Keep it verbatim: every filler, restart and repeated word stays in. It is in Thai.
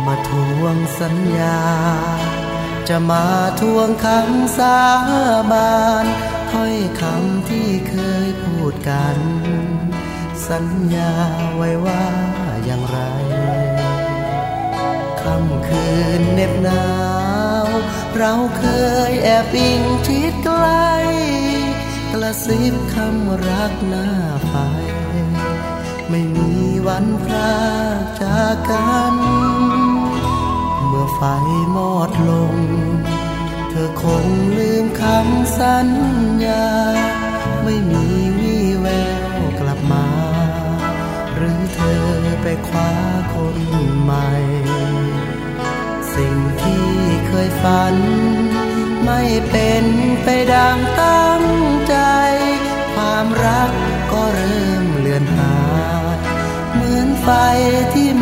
มาทวงสัญญาจะมาทวงคำสาบานถ้อยคำที่เคยพูดกันสัญญาไว้ว่าอย่างไรค่ำคืนเหน็บหนาวเราเคยแอบอิงชิดใกล้กระซิบคำรักหน้าไฟไม่มีวันพรากจากกันเมื่อไฟมอดลงเธอคงลืมคำสัญญาไม่มีวี่แววกลับมาหรือเธอไปคว้าคนใหม่สิ่งที่เคยฝันไม่เป็นไปดังตั้งใจความรักก็เริ่มเลือนหายเหมือนไฟที่